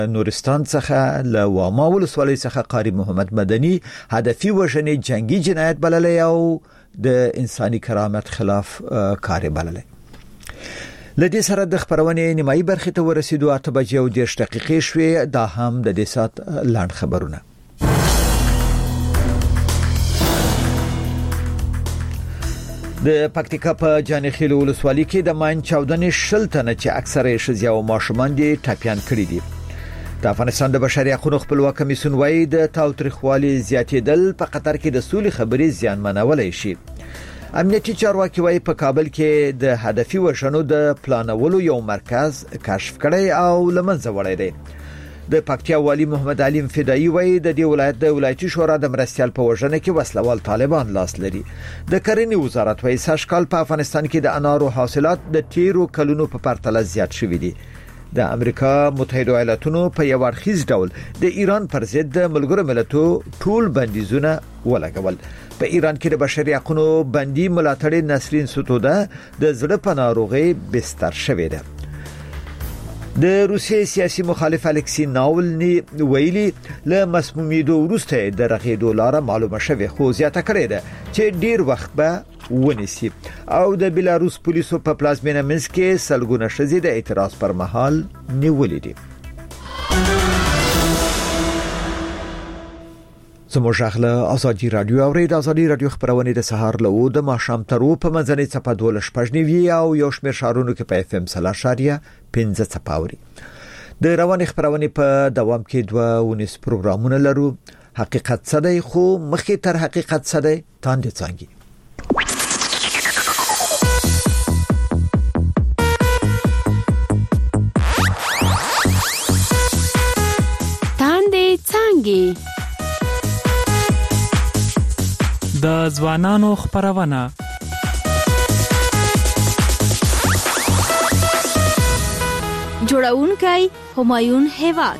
نورستان څخه له واما ولسوالۍ څخه قاری محمد مدني هدفي وژنې جنگي جنایت بللی او د انساني کرامت خلاف کار بللی. لدې سره د خبرونې نیمایي برخې ته ورسېدو 8:10 شوې. دا هم د دې سات لاند خبرونه. د پکتیکا په جانخیل ولسوالۍ کې د ماین چاودنې 10 تنه چې اکثره ښځې او ماشومان دي ټاپیان کړي دي. د افغانستان د بشري حقوقو خپلواک کمیسیون وايي د تاوتریخوالي زیاتېدل په قطر کې د سولې خبرې زیانمنولای شي. امنیتي چارواکي وايي په کابل کې د هدفي وژنو د پلانولو یو مرکز کشف کړی او لمنځه وړی دی. د پکتیا والی محمد علیم فدایی وايي د دې ولایت د ولایتي شورا د مرستيال په وژنه کې وسلوال طالبان لاس لري. د کرنې وزارت وايي سږکال په افغانستان کې د انارو حاصلات د تیرو کلونو په پرتله زیات شوي دي. د امریکا متحده ایالاتونو په یو اړخیز ډول د ایران پر ضد د ملګرو ملتونو ټول بندیزونه ولګول. په ایران کې د بشري حقوقو بندي ملاتړ نسرین ستوده د زړه په ناروغي بستر شوې ده. د روسیې سیاسي مخالف الکسی ناولني ویلي له مسمومیدو وروسته د رغېدو لاره معلومه شوه خو زیاته کړې ده چې ډیر وخت به ونیسي. او د بلاروس پولیسو په پلازمینه منسک کې سلګونه ښځې د اعتراض پر مهال نیولې دي. زموږ غله ازادي رادیو او ریډ ازادي رادیو خبرونه د سهار له د ماښام ترو په منځنۍ چپه 12 او یو شمېر شهرونو کې په اف ام 3.15 چپاوري. د روان خبرونه په دوام کې 2 پروګرامونه لرو. حقیقت څه دی خو مخکې تر حقیقت څه دی تاندې څنګه. تاندې څنګه د ځوانانو خبرونه. جوړونکي همایون هیواد.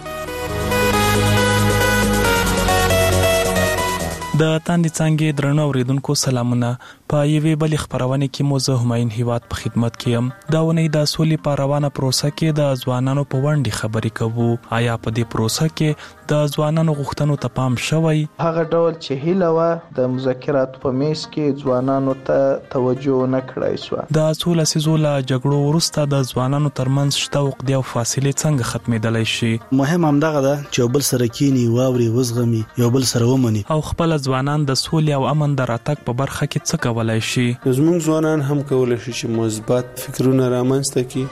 د تاندې څنګه درنو اوریدونکو سلامونه. په یوې بل خبرونه کې مو زه همایون هیواد په خدمت کې یم. دا ونې د سولې په روانه پروسه کې د ځوانانو په وړاندې خبرې کوو. آیا په دې پروسه کې د ځوانانو غوښتنو ته پام شوی؟ هغه ډول چې هیله و د مذاکرات په میز کې ځوانانو ته توجه نه کړای شو. د سولې سیزوله جګړو وروسته د ځوانانو ترمنځ شتوق دی او فاصله څنګه ختمېدلای شي؟ مهم همدغه ده چې بل سره کینی واوري وزغمي یو بل سره ومني او خپل ځوانان د سولې او امن د راتګ په برخه کې څه کولای شي؟ زموږ ځوانان هم کولای شي چې مثبت فکرونه رامنځته کړي.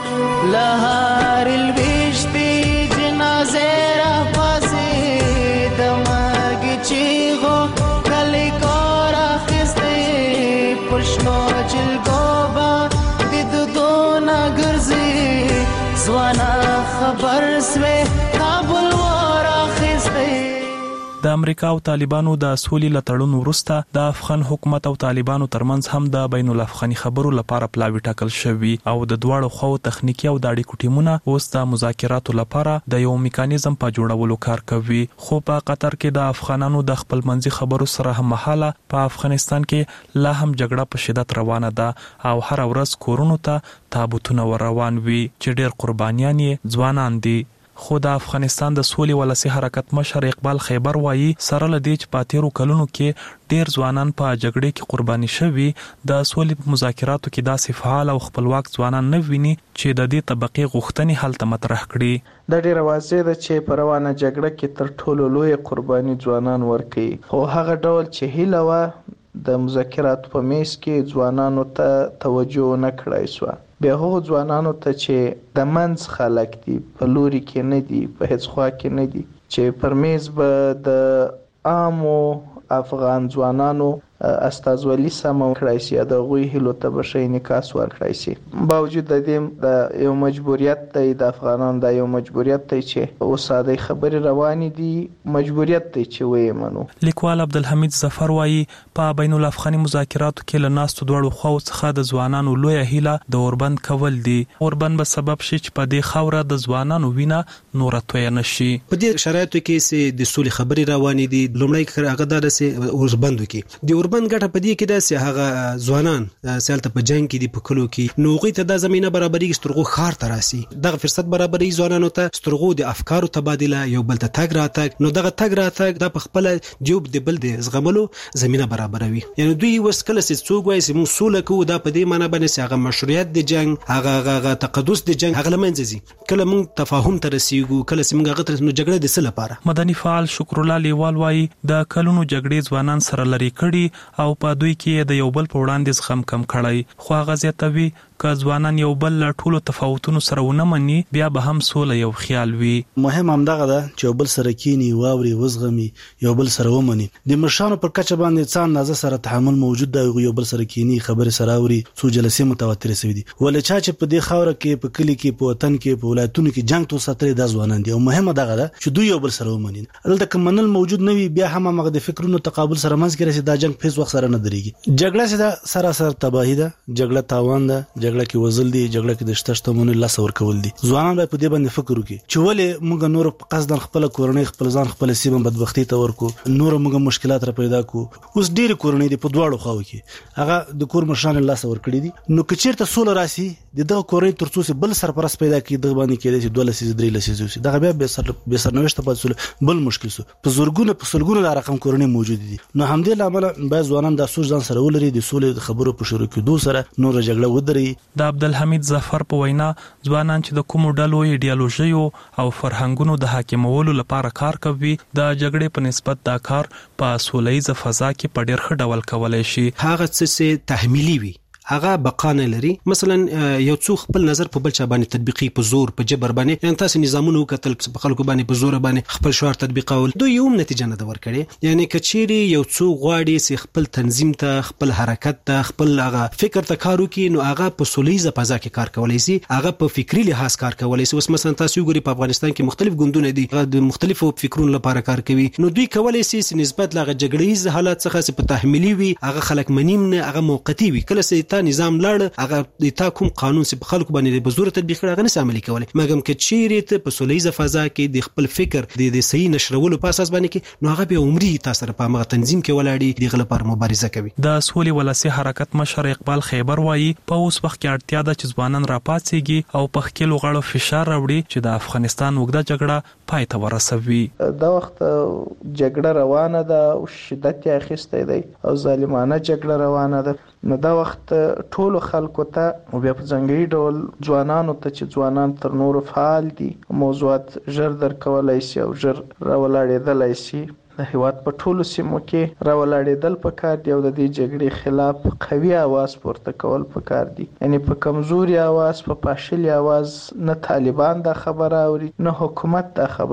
لهار البشتي جنازه را پاسې د مرګ چیغو کلی کور اخیستی پښنو جلګوبا د دودونه ګرځي ځوانا خبر سوې کابل ور اخیستی. د امریکا او طالبانو د سولې لټړون وروسته د افغان حکومت او طالبانو ترمنځ هم د بین الافغاني خبرو لپاره پلاوی ټاکل شوی او د دواړو خو تخنیکی او د اړیکو ټیمونه اوس د مذاکراتو لپاره د یو میکانیزم په جوړولو کار کوي. خو په قطر کې د افغانانو د خپل منځي خبرو سره هم مهاله په افغانستان کې لا هم جګړه په شدت روانه ده او هر ورځ کورونو ته تابوتونه ور روان وي چې ډېر قربانیان یې ځوانان دي. خو د افغانستان د سولې ولسی حرکت مشر اقبال خیبر وایي سره لدی چې په تیرو کلونو کې ډیر ځوانان په جګړې کې قرباني شوي د سولې مذاکراتو کې داسې فعال او خپلواک ځوانان نه ویني چې د دې طبقې غوښتنې حل ته مطرح کړي. د ډیر واضح ده چې په روانه جګړه کې تر ټولو لوی قرباني ځوانان ورکړي. خو هغه ډول چې هیله و د مذاکراتو په میز کې ځوانانو ته توجه نه کړای شو. بیا هغو ځوانانو ته چې د منځ خلک دي په لوري کې نه دي په هیڅ خوا کې نه دي چې پر میز به د عامو افغان ځوانانو استازولي سم کړای شي د غوي هلو ته بشي نکاس ورکړای شي. باوجود د دې د یو مجبوریت دی د افغانانو د یو مجبوریت دی چې اوساده خبرې روانې دي مجبوریت دی چې وې منو. لیکوال عبدالحمید ظفر وایي په بین الافغاني مذاکراتو کې له ناستو دوړو خو څخه د ځوانانو لوی هیله د اوربند کول دي. اوربند به سبب شي چې په دې خوره د ځوانانو وینه نور توی نشي. په دې شرایطو کې چې د سولې خبرې روانې دي لومړی هغه د اوربند کې د طالبان ګټه پدې کې ده چې هغه ځوانان سالته په جنگ کې دي په کلو کې نو غوي ته د زمينه برابرۍ سترغو خار تراسي دغه فرصت برابرۍ ځوانانو ته سترغو د افکارو تبادله یو بل ته تګ راتګ نو دغه تګ راتګ د خپل جوب د بل د زغملو زمينه برابروي یعنی دوی وسکله چې څوک وایي چې موږ سوله کوو دا په دې معنی باندې چې هغه مشروعیت د جنگ هغه تقدس د جنگ هغه لمنځي کله موږ تفاهم ته رسیږو کله چې موږ غتر نو جګړه د څه لپاره مدني فعال شکر الله لیوال وايي د کلونو جګړې ځوانان سره لري کړي او په دوی کې د یو بل په وړاندې زغم کم کړي خو هغه زیاتوي که ځوانان یو بل له ټولو تفاوتونو سره ونه مني بیا به هم سوله یو خیال وي مهم هم دغه ده چې یو بل سره کینی واوري وزغمي یو بل سره ومني د مشانو پر کچه باندې څان نازه سره تحمل موجود دی یو بل سره کینی خبره سره اوري څو جلسې متواتر شوي دي ولې چې په دې خاوره کې په کلی کې په وطن کې په ولایتونو کې جنگ تو ساتري د ځوانان دي او مهمه دغه ده چې دوی یو بل سره ومني دلته کومنل موجود نه وي بیا هم هغه د فکرونو تقابل سره منځ کې رسي دا جنگ په وخت سره نه درېږي جګړه سره تباہی ده جګړه تاوان ده جګړه کې وزل دي جګړه کې د شتشتمونو لاس ور کول دي ځوانان په دې باندې فکر وکړي چې ولې موږ نور په قصد خپل کورنۍ خپل ځان خپل سیمه بدبختی ته ورکو نور موږ مشکلات را پیدا کو اوس ډېر کورنۍ دي په دواړو خواو کې هغه د کور مشران لاس ور کړی دي نو کچیرته سول راسي دغه کورنۍ ترڅو بل سرپرست پیدا کړي د باندې کې د 2 لسیز 3 لسیز دغه بیا به سرنوشت په بل مشکل سو په زورګونه په سلګونه د رقم کورنۍ موجود دي نو همدې لامل به ځوانان د سوچ ځان سره ولري د سولې خبرو په شروع کې سره نور جګړه ودري د عبدالحمید ظفر په وینا ځوانان چې د کومو ډلو ایډیالوژیو او فرهنګونو د حاکمولو لپاره کار کوي د جګړې په نسبت دا کار په سولهییزه فضا کې په ډېر ښه ډول کولای شي هغه څه تحمیلي وي هغه بقانه لري مثلا یو څو خپل نظر په بل چا باندې تطبیقي په زور په جبر باندې یعنی تاسو نظامونه وکتل په خلکو باندې په زور باندې خپل شعار تطبیقول دوی یو نتیجه نه ور کړي یعنی کچيري یو څو غواړي چې خپل تنظیم ته خپل حرکت ته خپل هغه فکر ته کار وکړي نو هغه په سولهییزه فضا کې کار کولای شي هغه په فکری لحاظ کار کولای شي اوس مثلا تاسو ګوري په افغانستان کې مختلف ګوندونه دي د مختلفو فکرونو لپاره کار کوي نو دوی کولای شي چې نسبت لغه جګړیز حالات څخه په تحمیلي وي هغه خلک منیم نه هغه موقتی وي کله چې تا نظام لاړ هغه د تا کوم قانون چې په خلکو باندې په زور تطبیق کړي هغه نه عملي کولای مګم کې چیرې ته په سولهییزه فضا کې د خپل فکر د صحیح نشرولو په اساس باندې کې نو هغه به عمرې تاسو سره په هغه تنظیم کې ولاړی د غلط پر مبارزه کوي د سولې ولسی حرکت مشر اقبال خیبر وایي په اوس وخت کې اړتیا ده چې ځوانان راپاتېږي او په خپل غړو فشار راوړي چې د افغانستان وګړه جګړه پای ته ورسوي دا وخت جګړه روانه ده او شدت یې اخیسته دی او ظالمانه جګړه روانه ده نو دا وخت ټول خلکو ته او بیا په ځانګړي ډول ځوانانو ته چې ځوانان تر نورو فعال دي موضوعات ژر درکولای شي او ژر راولاړېدلی شي د هیواد په ټولو سیمو کې راولاړېدل پکار دی او د دې جګړې خلاف قوي اواز پورته کول پکار دي یعنی په کمزوري اواز په پاشلي اواز نه طالبان دا خبره اوري نه حکومت دا خبره